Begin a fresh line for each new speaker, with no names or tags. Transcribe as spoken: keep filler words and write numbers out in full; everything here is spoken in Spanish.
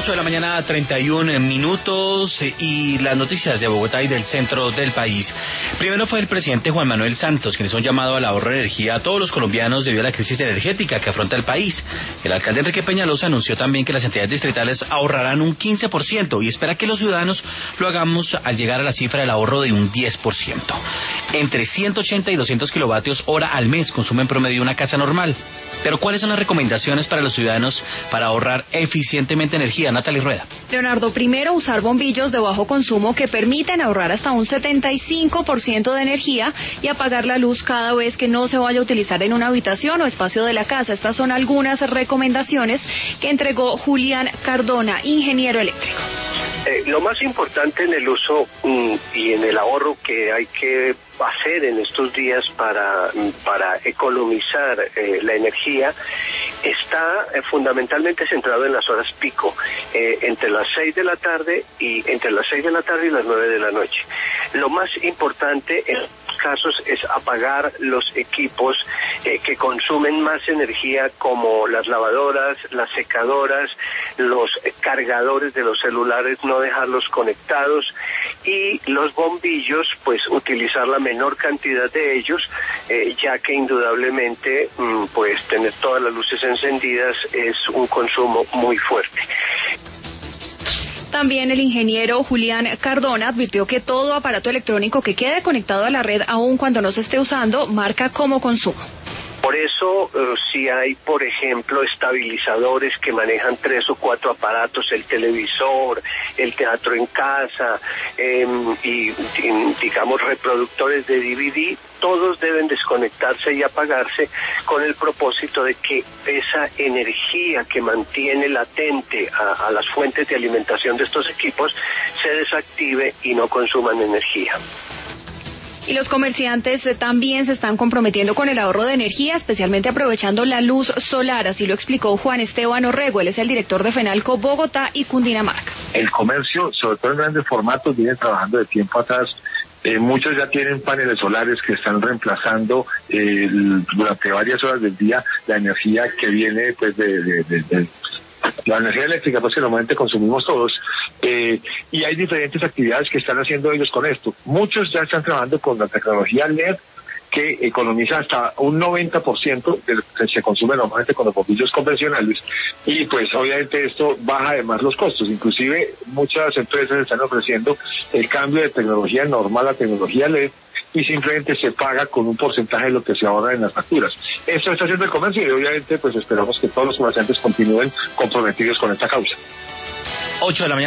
ocho de la mañana, treinta y un minutos, y las noticias de Bogotá y del centro del país. Primero fue el presidente Juan Manuel Santos, quien hizo un llamado al ahorro de energía a todos los colombianos debido a la crisis energética que afronta el país. El alcalde Enrique Peñalosa anunció también que las entidades distritales ahorrarán un quince por ciento y espera que los ciudadanos lo hagamos al llegar a la cifra del ahorro de un diez por ciento. Entre ciento ochenta y doscientos kilovatios hora al mes consume en promedio una casa normal. Pero ¿cuáles son las recomendaciones para los ciudadanos para ahorrar eficientemente energía? Natalie Rueda.
Leonardo, primero, usar bombillos de bajo consumo que permiten ahorrar hasta un setenta y cinco por ciento de energía y apagar la luz cada vez que no se vaya a utilizar en una habitación o espacio de la casa. Estas son algunas recomendaciones que entregó Julián Cardona, ingeniero eléctrico.
Eh, lo más importante en el uso mm, y en el ahorro que hay que hacer en estos días para, para economizar eh, la energía está eh, fundamentalmente centrado en las horas pico, eh, entre las seis de la tarde y entre las seis de la tarde y las nueve de la noche. Lo más importante en estos casos es apagar los equipos eh, que consumen más energía, como las lavadoras, las secadoras, los eh, cargadores de los celulares, no dejarlos conectados, y los bombillos, pues utilizar la menor cantidad de ellos, eh, ya que indudablemente mm, pues tener todas las luces encendidas es un consumo muy fuerte.
También el ingeniero Julián Cardona advirtió que todo aparato electrónico que quede conectado a la red, aun cuando no se esté usando, marca como consumo.
Por eso, uh, si hay, por ejemplo, estabilizadores que manejan tres o cuatro aparatos, el televisor, el teatro en casa, eh, y, y, digamos, reproductores de D V D, todos deben desconectarse y apagarse con el propósito de que esa energía que mantiene latente a, a las fuentes de alimentación de estos equipos se desactive y no consuman energía.
Y los comerciantes eh, también se están comprometiendo con el ahorro de energía, especialmente aprovechando la luz solar, así lo explicó Juan Esteban Orrego. Él es el director de FENALCO Bogotá y Cundinamarca.
El comercio, sobre todo en grandes formatos, viene trabajando de tiempo atrás. Eh, muchos ya tienen paneles solares que están reemplazando eh, durante varias horas del día la energía que viene pues de, de, de, de la energía eléctrica, pues que normalmente consumimos todos, eh, y hay diferentes actividades que están haciendo ellos con esto. Muchos ya están trabajando con la tecnología L E D, que economiza hasta un noventa por ciento de lo que se consume normalmente con los bombillos convencionales, y pues obviamente esto baja además los costos. Inclusive muchas empresas están ofreciendo el cambio de tecnología normal a tecnología L E D, y simplemente se paga con un porcentaje de lo que se ahorra en las facturas. Esto está haciendo el comercio y obviamente pues esperamos que todos los comerciantes continúen comprometidos con esta causa.
ocho de la mañana.